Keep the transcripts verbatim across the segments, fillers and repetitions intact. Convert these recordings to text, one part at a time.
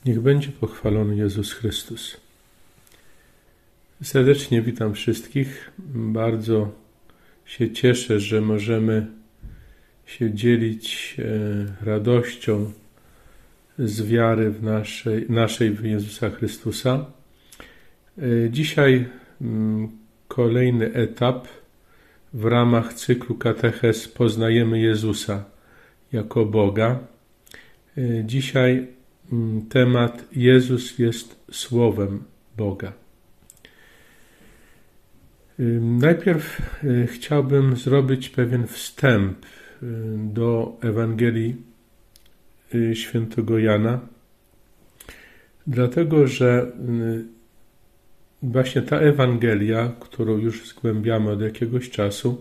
Niech będzie pochwalony Jezus Chrystus. Serdecznie witam wszystkich. Bardzo się cieszę, że możemy się dzielić radością z wiary w naszej, naszej w Jezusa Chrystusa. Dzisiaj kolejny etap w ramach cyklu Katechez Poznajemy Jezusa jako Boga. Dzisiaj temat Jezus jest Słowem Boga. Najpierw chciałbym zrobić pewien wstęp do Ewangelii świętego Jana, dlatego że właśnie ta Ewangelia, którą już zgłębiamy od jakiegoś czasu,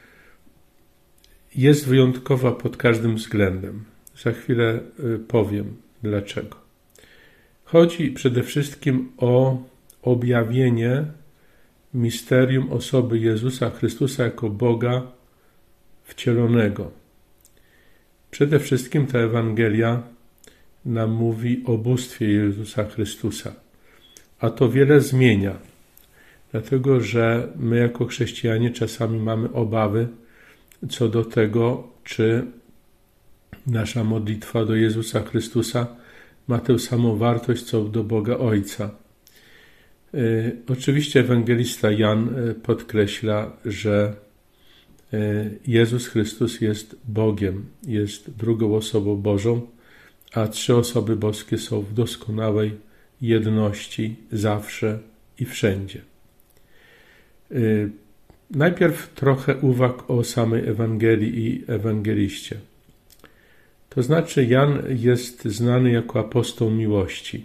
jest wyjątkowa pod każdym względem. Za chwilę powiem dlaczego. Chodzi przede wszystkim o objawienie misterium osoby Jezusa Chrystusa jako Boga wcielonego. Przede wszystkim ta Ewangelia nam mówi o bóstwie Jezusa Chrystusa. A to wiele zmienia, dlatego że my jako chrześcijanie czasami mamy obawy co do tego, czy nasza modlitwa do Jezusa Chrystusa ma tę samą wartość, co do Boga Ojca. Yy, oczywiście ewangelista Jan podkreśla, że Jezus Chrystus jest Bogiem, jest drugą osobą Bożą, a trzy osoby boskie są w doskonałej jedności zawsze i wszędzie. Yy, najpierw trochę uwag o samej Ewangelii i ewangeliście. To znaczy Jan jest znany jako apostoł miłości.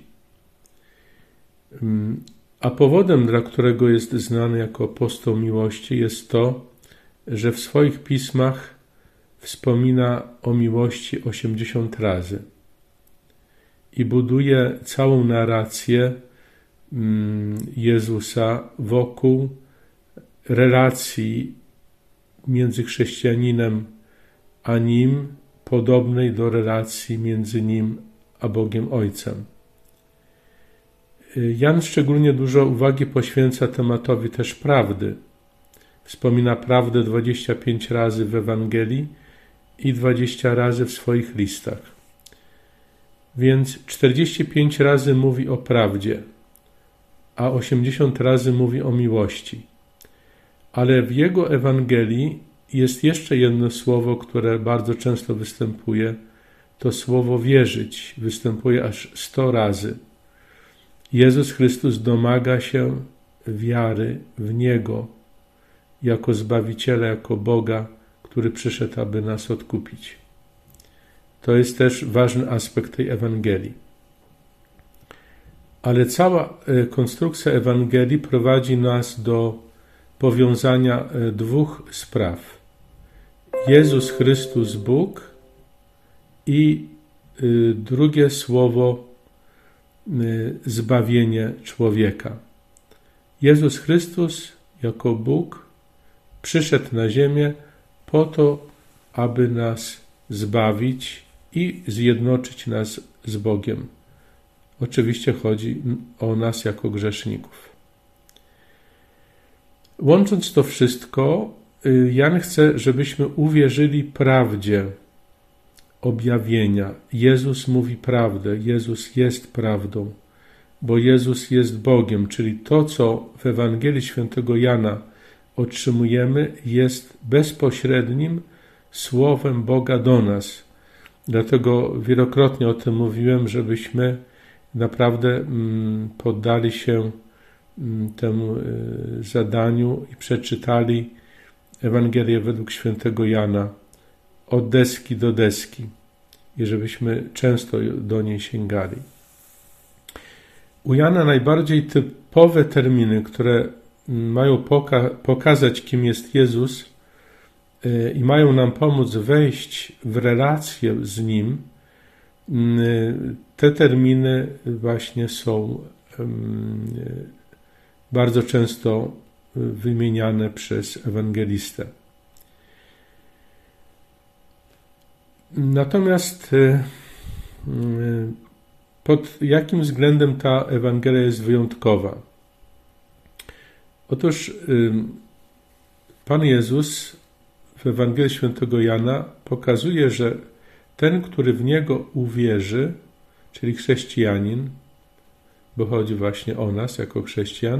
A powodem, dla którego jest znany jako apostoł miłości, jest to, że w swoich pismach wspomina o miłości osiemdziesiąt razy i buduje całą narrację Jezusa wokół relacji między chrześcijaninem a Nim, podobnej do relacji między Nim a Bogiem Ojcem. Jan szczególnie dużo uwagi poświęca tematowi też prawdy. Wspomina prawdę dwadzieścia pięć razy w Ewangelii i dwadzieścia razy w swoich listach. Więc czterdzieści pięć razy mówi o prawdzie, a osiemdziesiąt razy mówi o miłości. Ale w jego Ewangelii jest jeszcze jedno słowo, które bardzo często występuje. To słowo wierzyć występuje aż sto razy. Jezus Chrystus domaga się wiary w Niego jako Zbawiciela, jako Boga, który przyszedł, aby nas odkupić. To jest też ważny aspekt tej Ewangelii. Ale cała konstrukcja Ewangelii prowadzi nas do powiązania dwóch spraw. Jezus Chrystus Bóg i drugie słowo zbawienie człowieka. Jezus Chrystus jako Bóg przyszedł na ziemię po to, aby nas zbawić i zjednoczyć nas z Bogiem. Oczywiście chodzi o nas jako grzeszników. Łącząc to wszystko, Jan chce, żebyśmy uwierzyli prawdzie objawienia. Jezus mówi prawdę, Jezus jest prawdą, bo Jezus jest Bogiem, czyli to, co w Ewangelii świętego Jana otrzymujemy, jest bezpośrednim słowem Boga do nas. Dlatego wielokrotnie o tym mówiłem, żebyśmy naprawdę poddali się temu zadaniu i przeczytali Ewangelię według świętego Jana od deski do deski i żebyśmy często do niej sięgali. U Jana najbardziej typowe terminy, które mają poka- pokazać, kim jest Jezus yy, i mają nam pomóc wejść w relację z Nim, yy, te terminy właśnie są yy, bardzo często wymieniane przez ewangelistę. Natomiast pod jakim względem ta Ewangelia jest wyjątkowa? Otóż Pan Jezus w Ewangelii Świętego Jana pokazuje, że ten, który w Niego uwierzy, czyli chrześcijanin, bo chodzi właśnie o nas jako chrześcijan,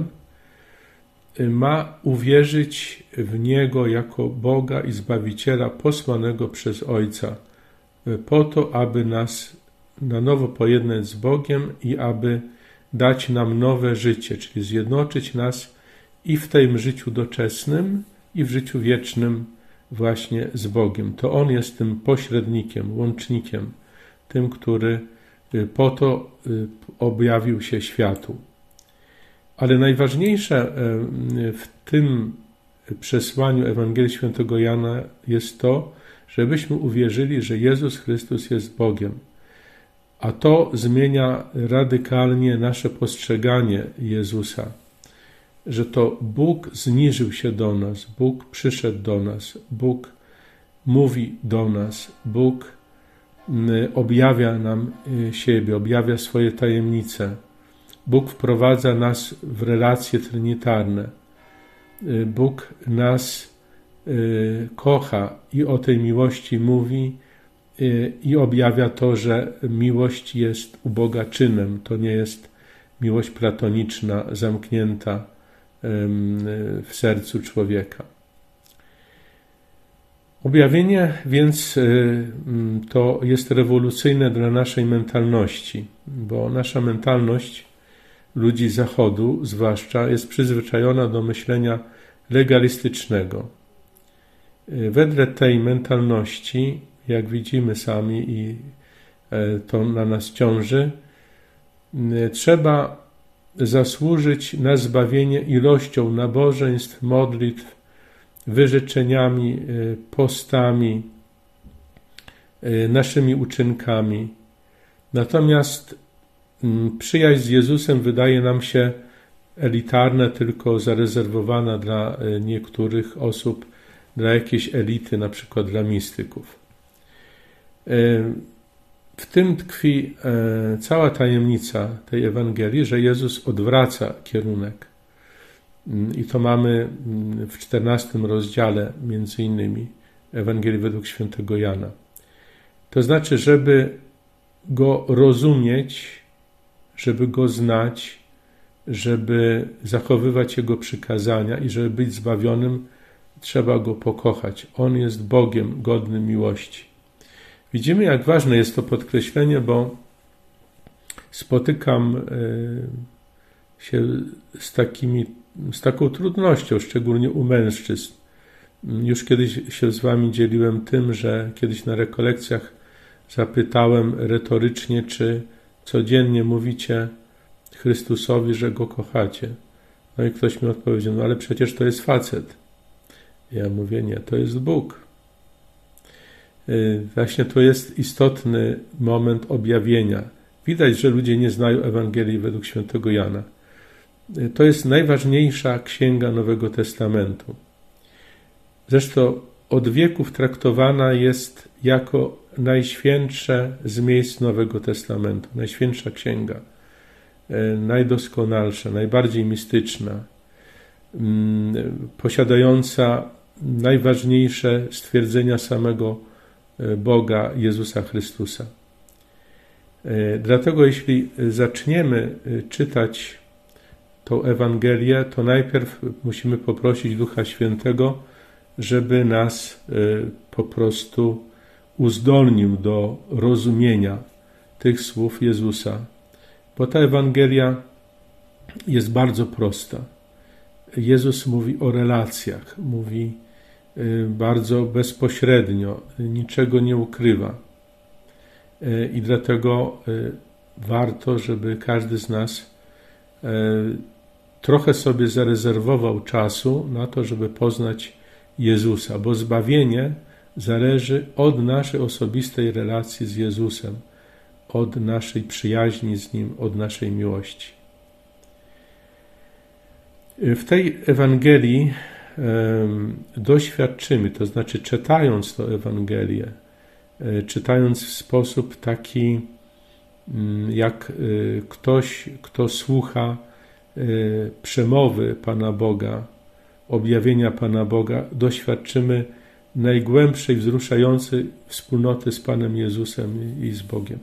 ma uwierzyć w Niego jako Boga i Zbawiciela posłanego przez Ojca, po to, aby nas na nowo pojednać z Bogiem i aby dać nam nowe życie, czyli zjednoczyć nas i w tym życiu doczesnym, i w życiu wiecznym właśnie z Bogiem. To On jest tym pośrednikiem, łącznikiem, tym, który po to objawił się światu. Ale najważniejsze w tym przesłaniu Ewangelii Świętego Jana jest to, żebyśmy uwierzyli, że Jezus Chrystus jest Bogiem. A to zmienia radykalnie nasze postrzeganie Jezusa, że to Bóg zniżył się do nas, Bóg przyszedł do nas, Bóg mówi do nas, Bóg objawia nam siebie, objawia swoje tajemnice. Bóg wprowadza nas w relacje trinitarne. Bóg nas kocha i o tej miłości mówi i objawia to, że miłość jest u Boga czynem. To nie jest miłość platoniczna, zamknięta w sercu człowieka. Objawienie więc to jest rewolucyjne dla naszej mentalności, bo nasza mentalność ludzi Zachodu zwłaszcza jest przyzwyczajona do myślenia legalistycznego. Wedle tej mentalności, jak widzimy sami i to na nas ciąży, trzeba zasłużyć na zbawienie ilością nabożeństw, modlitw, wyrzeczeniami, postami, naszymi uczynkami. Natomiast przyjaźń z Jezusem wydaje nam się elitarna, tylko zarezerwowana dla niektórych osób, dla jakiejś elity, na przykład dla mistyków. W tym tkwi cała tajemnica tej Ewangelii, że Jezus odwraca kierunek. I to mamy w czternastym rozdziale między innymi Ewangelii według świętego Jana. To znaczy, żeby Go rozumieć, żeby Go znać, żeby zachowywać Jego przykazania i żeby być zbawionym, trzeba Go pokochać. On jest Bogiem godnym miłości. Widzimy, jak ważne jest to podkreślenie, bo spotykam się z takimi, z taką trudnością, szczególnie u mężczyzn. Już kiedyś się z wami dzieliłem tym, że kiedyś na rekolekcjach zapytałem retorycznie, czy codziennie mówicie Chrystusowi, że Go kochacie. No i ktoś mi odpowiedział, no ale przecież to jest facet. Ja mówię, nie, to jest Bóg. Właśnie to jest istotny moment objawienia. Widać, że ludzie nie znają Ewangelii według świętego Jana. To jest najważniejsza księga Nowego Testamentu. Zresztą od wieków traktowana jest jako najświętsze z miejsc Nowego Testamentu, najświętsza księga, najdoskonalsza, najbardziej mistyczna, posiadająca najważniejsze stwierdzenia samego Boga, Jezusa Chrystusa. Dlatego jeśli zaczniemy czytać tą Ewangelię, to najpierw musimy poprosić Ducha Świętego, żeby nas po prostu uzdolnił do rozumienia tych słów Jezusa. Bo ta Ewangelia jest bardzo prosta. Jezus mówi o relacjach, mówi bardzo bezpośrednio, niczego nie ukrywa. I dlatego warto, żeby każdy z nas trochę sobie zarezerwował czasu na to, żeby poznać Jezusa, bo zbawienie zależy od naszej osobistej relacji z Jezusem, od naszej przyjaźni z Nim, od naszej miłości. W tej Ewangelii doświadczymy, to znaczy czytając tę Ewangelię, czytając w sposób taki Jak ktoś, kto słucha przemowy Pana Boga, objawienia Pana Boga, doświadczymy najgłębszej, wzruszającej wspólnoty z Panem Jezusem i z Bogiem.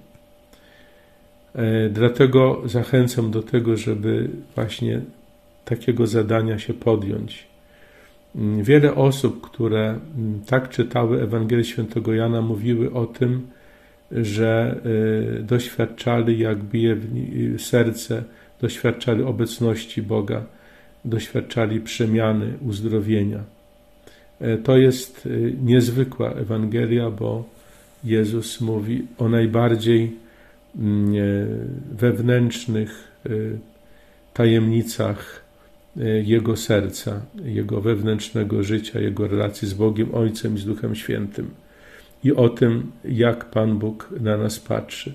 Dlatego zachęcam do tego, żeby właśnie takiego zadania się podjąć. Wiele osób, które tak czytały Ewangelię Świętego Jana, mówiły o tym, że doświadczali, jak bije w serce, doświadczali obecności Boga, doświadczali przemiany, uzdrowienia. To jest niezwykła Ewangelia, bo Jezus mówi o najbardziej wewnętrznych tajemnicach Jego serca, Jego wewnętrznego życia, Jego relacji z Bogiem, Ojcem i z Duchem Świętym i o tym, jak Pan Bóg na nas patrzy.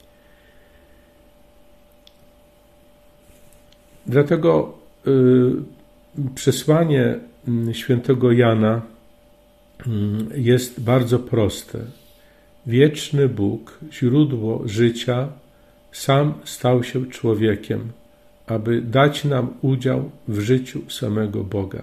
Dlatego y, przesłanie świętego Jana y, jest bardzo proste. Wieczny Bóg, źródło życia, sam stał się człowiekiem, aby dać nam udział w życiu samego Boga.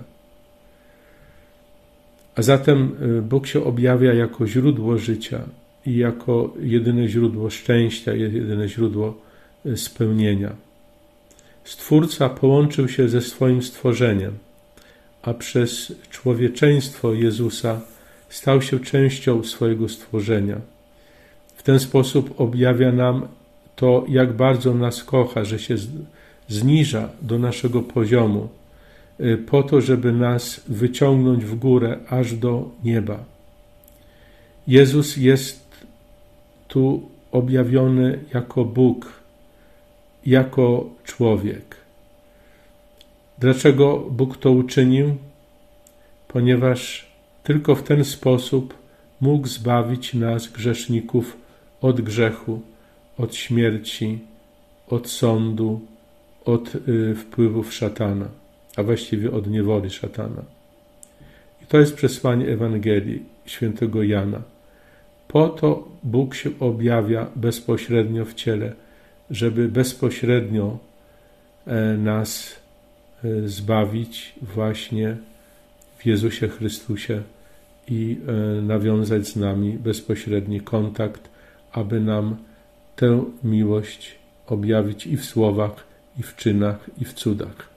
A zatem Bóg się objawia jako źródło życia i jako jedyne źródło szczęścia, jedyne źródło spełnienia. Stwórca połączył się ze swoim stworzeniem, a przez człowieczeństwo Jezusa stał się częścią swojego stworzenia. W ten sposób objawia nam to, jak bardzo nas kocha, że się zniża do naszego poziomu, po to, żeby nas wyciągnąć w górę, aż do nieba. Jezus jest tu objawiony jako Bóg, jako człowiek. Dlaczego Bóg to uczynił? Ponieważ tylko w ten sposób mógł zbawić nas, grzeszników, od grzechu, od śmierci, od sądu, od y, wpływów szatana, a właściwie od niewoli szatana. I to jest przesłanie Ewangelii świętego Jana. Po to Bóg się objawia bezpośrednio w ciele, żeby bezpośrednio e, nas e, zbawić właśnie w Jezusie Chrystusie i e, nawiązać z nami bezpośredni kontakt, aby nam tę miłość objawić i w słowach, i w czynach, i w cudach.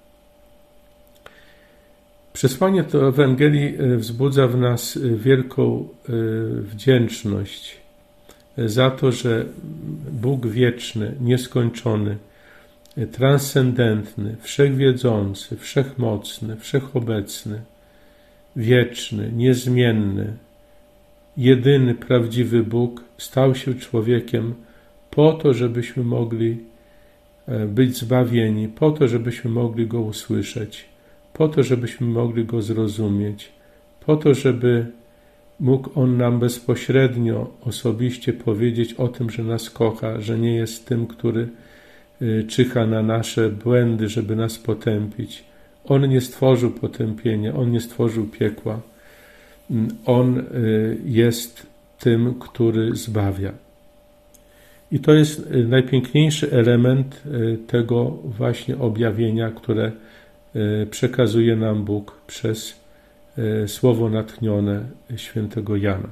Przesłanie to Ewangelii wzbudza w nas wielką wdzięczność za to, że Bóg wieczny, nieskończony, transcendentny, wszechwiedzący, wszechmocny, wszechobecny, wieczny, niezmienny, jedyny prawdziwy Bóg stał się człowiekiem po to, żebyśmy mogli być zbawieni, po to, żebyśmy mogli Go usłyszeć, po to, żebyśmy mogli Go zrozumieć, po to, żeby mógł On nam bezpośrednio, osobiście powiedzieć o tym, że nas kocha, że nie jest tym, który czyha na nasze błędy, żeby nas potępić. On nie stworzył potępienia, On nie stworzył piekła. On jest tym, który zbawia. I to jest najpiękniejszy element tego właśnie objawienia, które przekazuje nam Bóg przez słowo natchnione świętego Jana.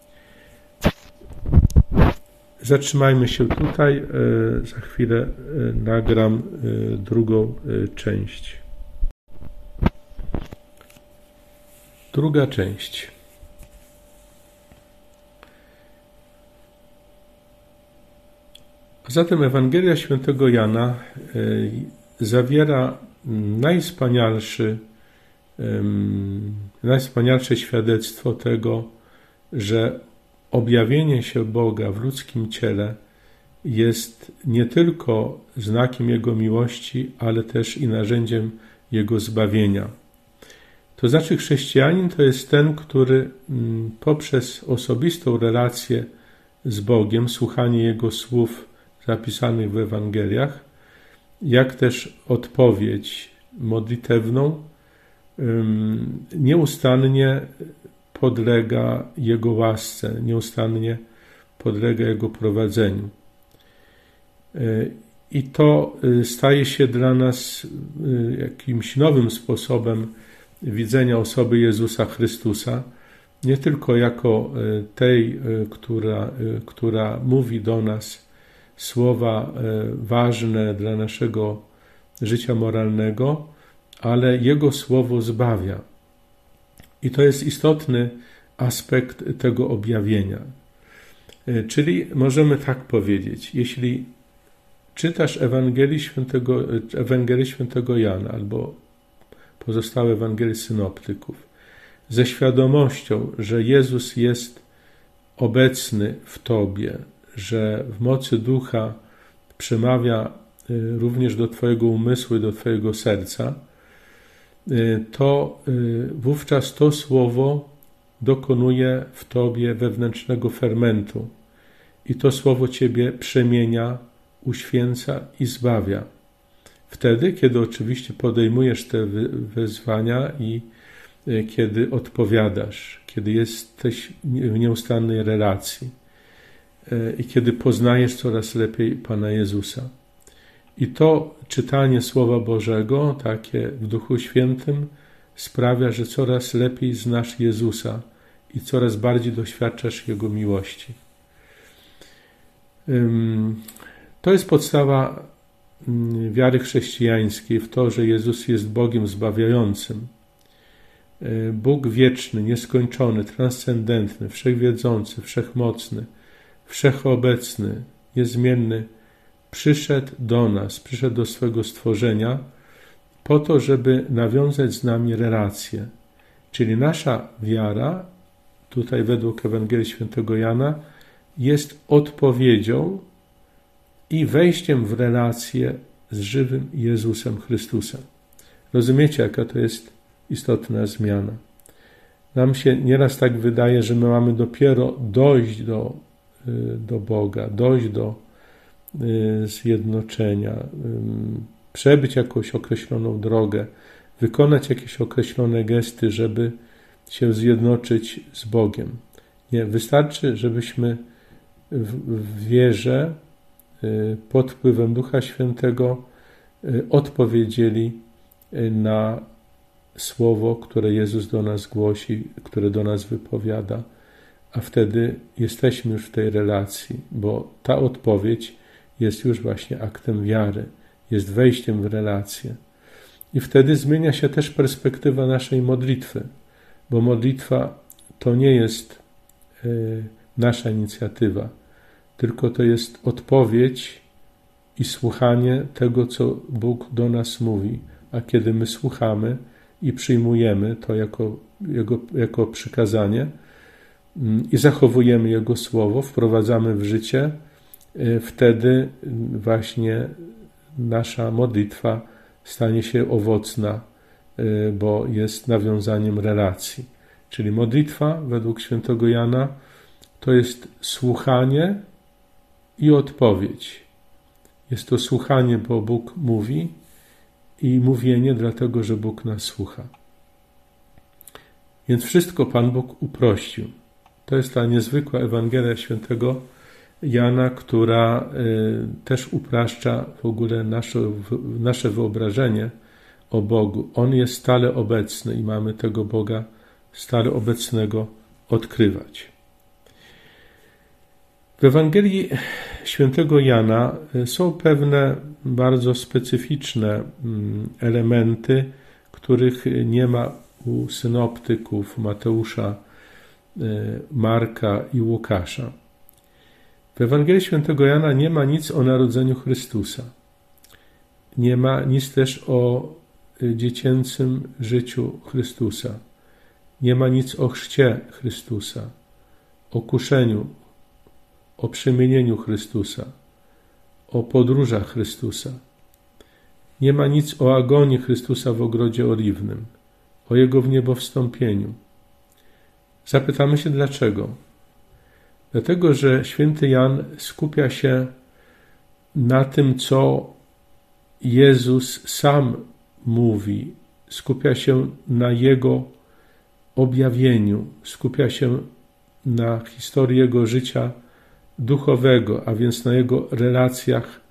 Zatrzymajmy się tutaj. Za chwilę nagram drugą część. Druga część. Zatem Ewangelia świętego Jana zawiera najwspanialszy, najwspanialsze świadectwo tego, że objawienie się Boga w ludzkim ciele jest nie tylko znakiem Jego miłości, ale też i narzędziem Jego zbawienia. To znaczy chrześcijanin to jest ten, który poprzez osobistą relację z Bogiem, słuchanie Jego słów zapisanych w Ewangeliach, jak też odpowiedź modlitewną, nieustannie podlega Jego łasce, nieustannie podlega Jego prowadzeniu. I to staje się dla nas jakimś nowym sposobem widzenia osoby Jezusa Chrystusa, nie tylko jako tej, która, która mówi do nas słowa ważne dla naszego życia moralnego, ale Jego słowo zbawia. I to jest istotny aspekt tego objawienia. Czyli możemy tak powiedzieć, jeśli czytasz Ewangelii Świętego, Ewangelię Świętego Jana albo pozostałe Ewangelie synoptyków ze świadomością, że Jezus jest obecny w Tobie, że w mocy Ducha przemawia również do Twojego umysłu i do Twojego serca, to wówczas to słowo dokonuje w Tobie wewnętrznego fermentu i to słowo Ciebie przemienia, uświęca i zbawia. Wtedy, kiedy oczywiście podejmujesz te wyzwania i kiedy odpowiadasz, kiedy jesteś w nieustannej relacji i kiedy poznajesz coraz lepiej Pana Jezusa. I to czytanie Słowa Bożego, takie w Duchu Świętym, sprawia, że coraz lepiej znasz Jezusa i coraz bardziej doświadczasz Jego miłości. To jest podstawa wiary chrześcijańskiej w to, że Jezus jest Bogiem zbawiającym. Bóg wieczny, nieskończony, transcendentny, wszechwiedzący, wszechmocny, wszechobecny, niezmienny, przyszedł do nas, przyszedł do swego stworzenia po to, żeby nawiązać z nami relacje. Czyli nasza wiara, tutaj według Ewangelii Świętego Jana, jest odpowiedzią i wejściem w relację z żywym Jezusem Chrystusem. Rozumiecie, jaka to jest istotna zmiana? Nam się nieraz tak wydaje, że my mamy dopiero dojść do, do Boga, dojść do zjednoczenia, przebyć jakąś określoną drogę, wykonać jakieś określone gesty, żeby się zjednoczyć z Bogiem. Nie, wystarczy, żebyśmy w wierze pod wpływem Ducha Świętego odpowiedzieli na słowo, które Jezus do nas głosi, które do nas wypowiada, a wtedy jesteśmy już w tej relacji, bo ta odpowiedź jest już właśnie aktem wiary, jest wejściem w relację. I wtedy zmienia się też perspektywa naszej modlitwy, bo modlitwa to nie jest y, nasza inicjatywa, tylko to jest odpowiedź i słuchanie tego, co Bóg do nas mówi. A kiedy my słuchamy i przyjmujemy to jako, jego, jako przykazanie y, i zachowujemy Jego słowo, wprowadzamy w życie, y, wtedy właśnie nasza modlitwa stanie się owocna, bo jest nawiązaniem relacji. Czyli modlitwa według świętego Jana to jest słuchanie i odpowiedź. Jest to słuchanie, bo Bóg mówi, i mówienie dlatego, że Bóg nas słucha. Więc wszystko Pan Bóg uprościł. To jest ta niezwykła Ewangelia świętego Jana, która y, też upraszcza w ogóle nasze, w, nasze wyobrażenie o Bogu. On jest stale obecny i mamy tego Boga stale obecnego odkrywać. W Ewangelii świętego Jana są pewne bardzo specyficzne elementy, których nie ma u synoptyków Mateusza, Marka i Łukasza. W Ewangelii świętego Jana nie ma nic o narodzeniu Chrystusa. Nie ma nic też o dziecięcym życiu Chrystusa. Nie ma nic o chrzcie Chrystusa, o kuszeniu, o przemienieniu Chrystusa, o podróżach Chrystusa. Nie ma nic o agonii Chrystusa w ogrodzie oliwnym, o Jego wniebowstąpieniu. Zapytamy się dlaczego. Dlatego, że święty Jan skupia się na tym, co Jezus sam mówi, skupia się na Jego objawieniu, skupia się na historii Jego życia duchowego, a więc na Jego relacjach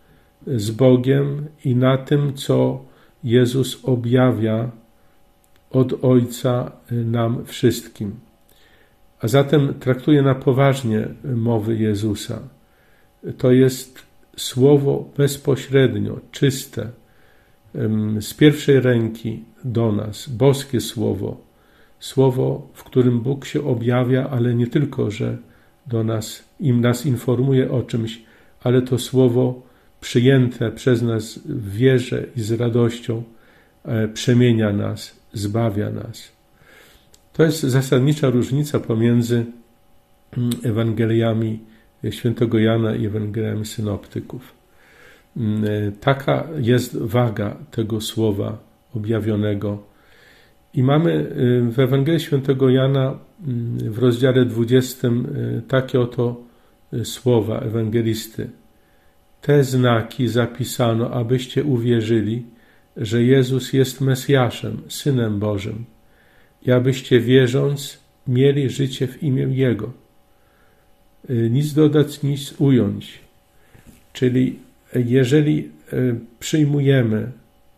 z Bogiem i na tym, co Jezus objawia od Ojca nam wszystkim. A zatem traktuje na poważnie mowy Jezusa. To jest słowo bezpośrednio, czyste, z pierwszej ręki do nas, boskie słowo. Słowo, w którym Bóg się objawia, ale nie tylko, że do nas, im nas informuje o czymś, ale to słowo przyjęte przez nas w wierze i z radością przemienia nas, zbawia nas. To jest zasadnicza różnica pomiędzy Ewangeliami świętego Jana i Ewangeliami synoptyków. Taka jest waga tego słowa objawionego. I mamy w Ewangelii świętego Jana w rozdziale dwudziestym takie oto słowa ewangelisty. Te znaki zapisano, abyście uwierzyli, że Jezus jest Mesjaszem, Synem Bożym, i abyście wierząc mieli życie w imię Jego. Nic dodać, nic ująć. Czyli jeżeli przyjmujemy,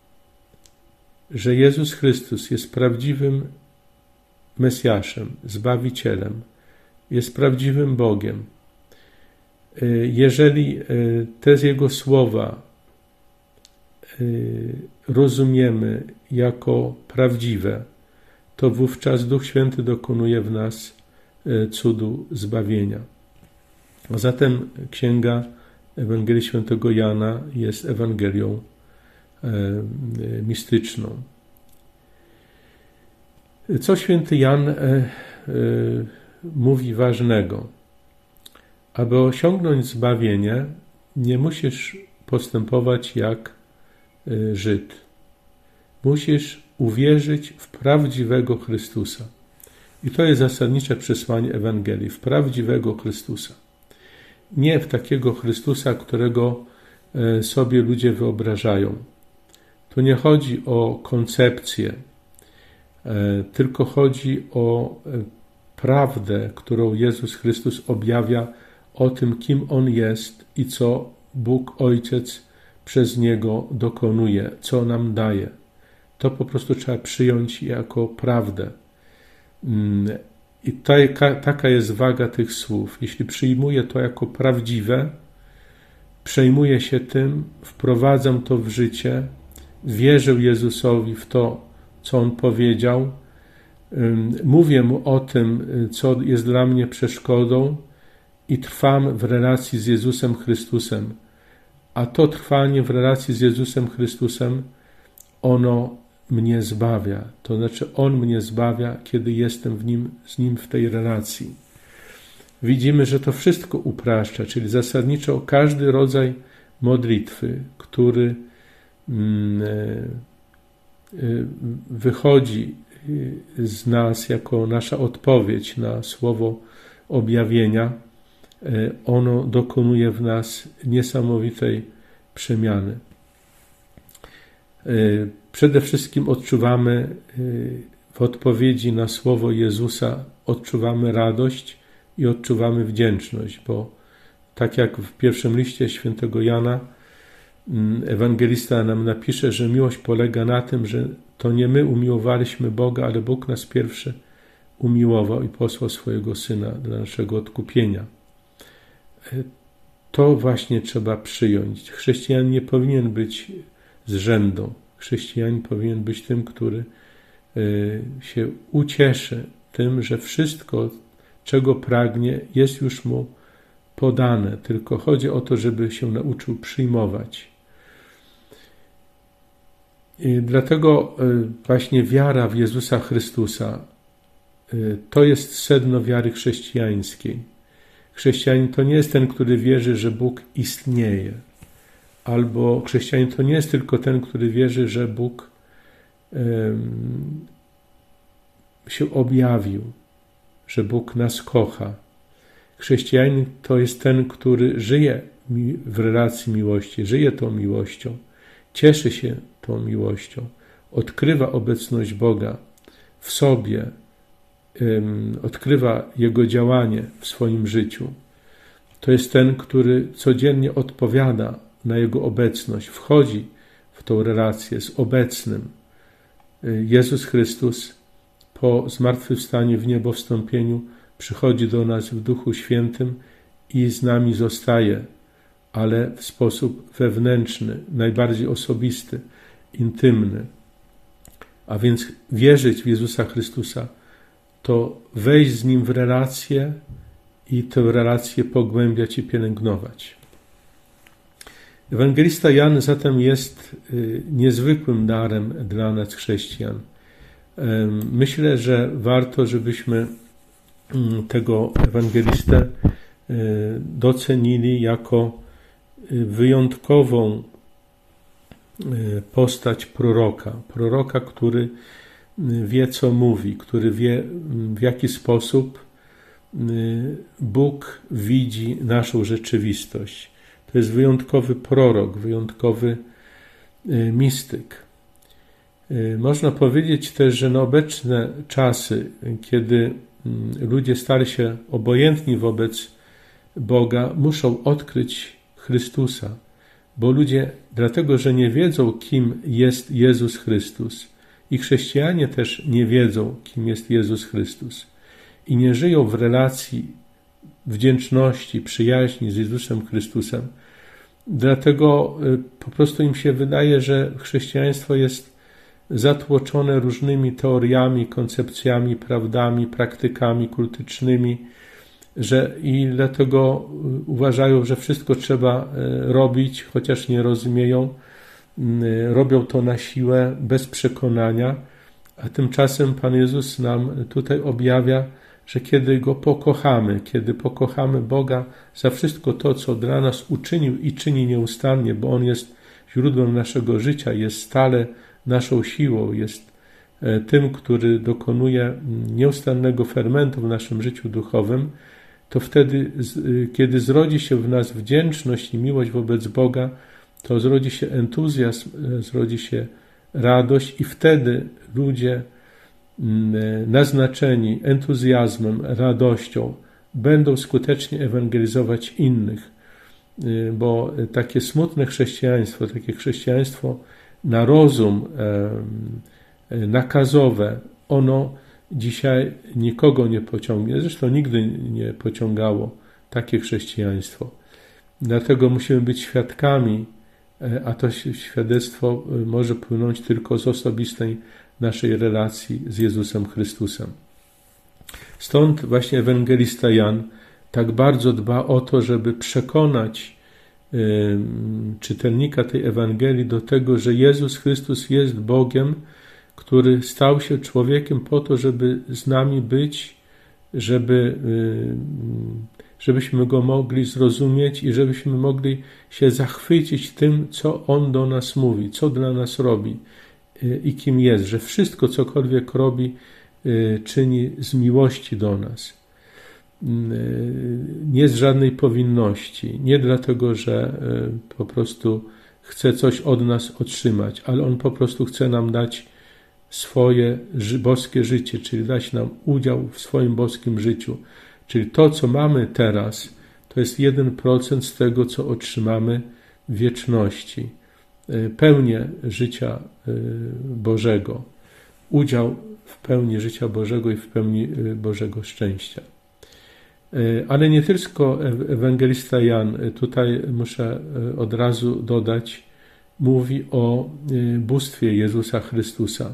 że Jezus Chrystus jest prawdziwym Mesjaszem, Zbawicielem, jest prawdziwym Bogiem, jeżeli te Jego słowa rozumiemy jako prawdziwe, to wówczas Duch Święty dokonuje w nas cudu zbawienia. A zatem Księga Ewangelii świętego Jana jest Ewangelią mistyczną. Co święty Jan mówi ważnego? Aby osiągnąć zbawienie, nie musisz postępować jak Żyd. Musisz uwierzyć w prawdziwego Chrystusa. I to jest zasadnicze przesłanie Ewangelii, w prawdziwego Chrystusa. Nie w takiego Chrystusa, którego sobie ludzie wyobrażają. Tu nie chodzi o koncepcję, tylko chodzi o prawdę, którą Jezus Chrystus objawia o tym, kim On jest i co Bóg Ojciec przez Niego dokonuje, co nam daje. To po prostu trzeba przyjąć jako prawdę. I taka, taka jest waga tych słów. Jeśli przyjmuję to jako prawdziwe, przejmuję się tym, wprowadzam to w życie, wierzę Jezusowi w to, co On powiedział, mówię Mu o tym, co jest dla mnie przeszkodą i trwam w relacji z Jezusem Chrystusem. A to trwanie w relacji z Jezusem Chrystusem, ono mnie zbawia. To znaczy On mnie zbawia, kiedy jestem w nim, z Nim w tej relacji. Widzimy, że to wszystko upraszcza, czyli zasadniczo każdy rodzaj modlitwy, który wychodzi z nas jako nasza odpowiedź na słowo objawienia, ono dokonuje w nas niesamowitej przemiany. Przede wszystkim odczuwamy w odpowiedzi na słowo Jezusa, odczuwamy radość i odczuwamy wdzięczność, bo tak jak w pierwszym liście świętego Jana ewangelista nam napisze, że miłość polega na tym, że to nie my umiłowaliśmy Boga, ale Bóg nas pierwszy umiłował i posłał swojego Syna dla naszego odkupienia. To właśnie trzeba przyjąć. Chrześcijanin nie powinien być zrzędą. Chrześcijanin powinien być tym, który się ucieszy tym, że wszystko, czego pragnie, jest już mu podane. Tylko chodzi o to, żeby się nauczył przyjmować. I dlatego właśnie wiara w Jezusa Chrystusa to jest sedno wiary chrześcijańskiej. Chrześcijanin to nie jest ten, który wierzy, że Bóg istnieje. Albo chrześcijanin to nie jest tylko ten, który wierzy, że Bóg um, się objawił, że Bóg nas kocha. Chrześcijanin to jest ten, który żyje w relacji miłości, żyje tą miłością, cieszy się tą miłością, odkrywa obecność Boga w sobie, um, odkrywa Jego działanie w swoim życiu. To jest ten, który codziennie odpowiada na Jego obecność, wchodzi w tą relację z obecnym. Jezus Chrystus po zmartwychwstaniu w niebo wstąpieniu przychodzi do nas w Duchu Świętym i z nami zostaje, ale w sposób wewnętrzny, najbardziej osobisty, intymny. A więc wierzyć w Jezusa Chrystusa to wejść z Nim w relację i tę relację pogłębiać i pielęgnować. Ewangelista Jan zatem jest niezwykłym darem dla nas chrześcijan. Myślę, że warto, żebyśmy tego ewangelistę docenili jako wyjątkową postać proroka. Proroka, który wie, co mówi, który wie, w jaki sposób Bóg widzi naszą rzeczywistość. To jest wyjątkowy prorok, wyjątkowy mistyk. Można powiedzieć też, że na obecne czasy, kiedy ludzie stali się obojętni wobec Boga, muszą odkryć Chrystusa, bo ludzie, dlatego że nie wiedzą, kim jest Jezus Chrystus, i chrześcijanie też nie wiedzą, kim jest Jezus Chrystus, i nie żyją w relacji wdzięczności, przyjaźni z Jezusem Chrystusem. Dlatego po prostu im się wydaje, że chrześcijaństwo jest zatłoczone różnymi teoriami, koncepcjami, prawdami, praktykami kultycznymi, że i dlatego uważają, że wszystko trzeba robić, chociaż nie rozumieją, robią to na siłę, bez przekonania, a tymczasem Pan Jezus nam tutaj objawia, że kiedy Go pokochamy, kiedy pokochamy Boga za wszystko to, co dla nas uczynił i czyni nieustannie, bo On jest źródłem naszego życia, jest stale naszą siłą, jest tym, który dokonuje nieustannego fermentu w naszym życiu duchowym, to wtedy, kiedy zrodzi się w nas wdzięczność i miłość wobec Boga, to zrodzi się entuzjazm, zrodzi się radość i wtedy ludzie naznaczeni entuzjazmem, radością będą skutecznie ewangelizować innych, bo takie smutne chrześcijaństwo, takie chrześcijaństwo na rozum, nakazowe, ono dzisiaj nikogo nie pociągnie. Zresztą nigdy nie pociągało takie chrześcijaństwo. Dlatego musimy być świadkami, a to świadectwo może płynąć tylko z osobistej naszej relacji z Jezusem Chrystusem. Stąd właśnie ewangelista Jan tak bardzo dba o to, żeby przekonać czytelnika tej Ewangelii do tego, że Jezus Chrystus jest Bogiem, który stał się człowiekiem po to, żeby z nami być, żeby, żebyśmy Go mogli zrozumieć i żebyśmy mogli się zachwycić tym, co On do nas mówi, co dla nas robi i kim jest, że wszystko, cokolwiek robi, czyni z miłości do nas. Nie z żadnej powinności, nie dlatego, że po prostu chce coś od nas otrzymać, ale On po prostu chce nam dać swoje boskie życie, czyli dać nam udział w swoim boskim życiu. Czyli to, co mamy teraz, to jest jeden procent z tego, co otrzymamy w wieczności. Pełnię życia Bożego, udział w pełni życia Bożego i w pełni Bożego szczęścia. Ale nie tylko ewangelista Jan, tutaj muszę od razu dodać, mówi o bóstwie Jezusa Chrystusa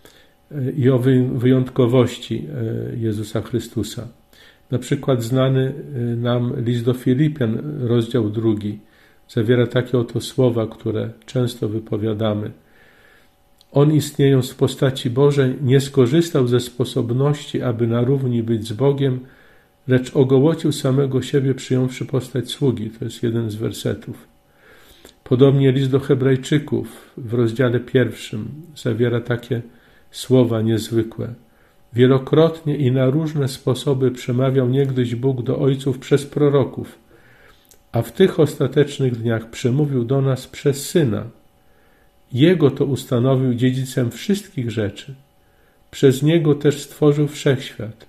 i o wyjątkowości Jezusa Chrystusa. Na przykład znany nam list do Filipian, rozdział drugi, zawiera takie oto słowa, które często wypowiadamy. On, istniejąc w postaci Bożej, nie skorzystał ze sposobności, aby na równi być z Bogiem, lecz ogołocił samego siebie, przyjąwszy postać sługi. To jest jeden z wersetów. Podobnie list do Hebrajczyków w rozdziale pierwszym zawiera takie słowa niezwykłe. Wielokrotnie i na różne sposoby przemawiał niegdyś Bóg do ojców przez proroków, a w tych ostatecznych dniach przemówił do nas przez Syna. Jego to ustanowił dziedzicem wszystkich rzeczy. Przez Niego też stworzył wszechświat.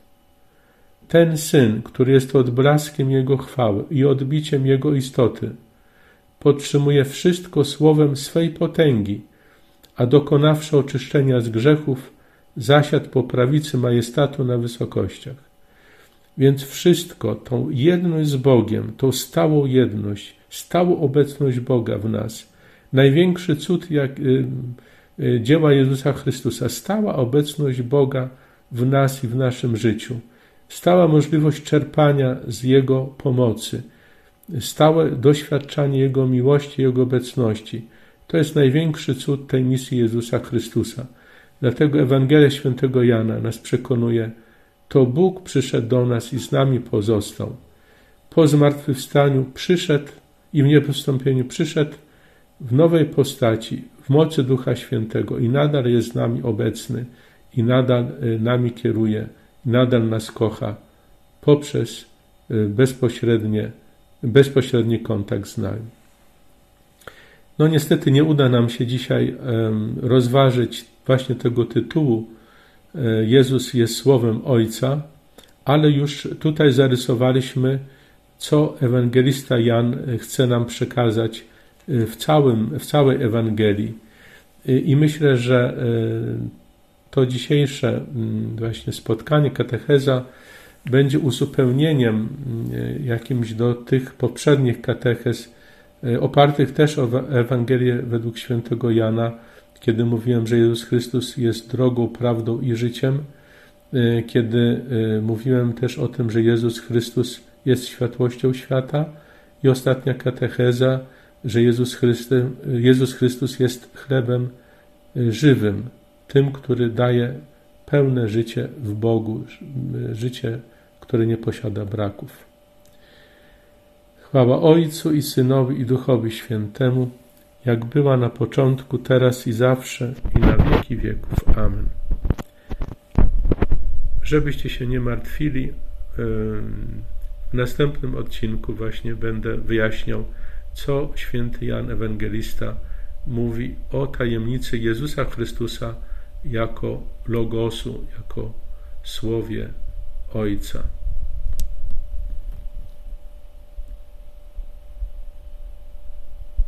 Ten Syn, który jest odblaskiem Jego chwały i odbiciem Jego istoty, podtrzymuje wszystko słowem swej potęgi, a dokonawszy oczyszczenia z grzechów, zasiadł po prawicy majestatu na wysokościach. Więc wszystko, tą jedność z Bogiem, tą stałą jedność, stałą obecność Boga w nas, największy cud jak, y, y, dzieła Jezusa Chrystusa, stała obecność Boga w nas i w naszym życiu, stała możliwość czerpania z Jego pomocy, stałe doświadczanie Jego miłości, Jego obecności. To jest największy cud tej misji Jezusa Chrystusa. Dlatego Ewangelia Świętego Jana nas przekonuje, to Bóg przyszedł do nas i z nami pozostał. Po zmartwychwstaniu przyszedł i w niepostąpieniu przyszedł w nowej postaci, w mocy Ducha Świętego i nadal jest z nami obecny i nadal nami kieruje, i nadal nas kocha poprzez bezpośrednie, bezpośredni kontakt z nami. No niestety nie uda nam się dzisiaj rozważyć właśnie tego tytułu Jezus jest Słowem Ojca, ale już tutaj zarysowaliśmy, co ewangelista Jan chce nam przekazać w, całym, w całej Ewangelii. I myślę, że to dzisiejsze właśnie spotkanie, katecheza będzie uzupełnieniem jakimś do tych poprzednich katechez, opartych też o Ewangelię według świętego Jana, kiedy mówiłem, że Jezus Chrystus jest drogą, prawdą i życiem, kiedy mówiłem też o tym, że Jezus Chrystus jest światłością świata i ostatnia katecheza, że Jezus Chrystus, Jezus Chrystus jest chlebem żywym, tym, który daje pełne życie w Bogu, życie, które nie posiada braków. Chwała Ojcu i Synowi i Duchowi Świętemu, jak była na początku, teraz i zawsze, i na wieki wieków. Amen. Żebyście się nie martwili, w następnym odcinku właśnie będę wyjaśniał, co święty Jan Ewangelista mówi o tajemnicy Jezusa Chrystusa jako Logosu, jako Słowie Ojca.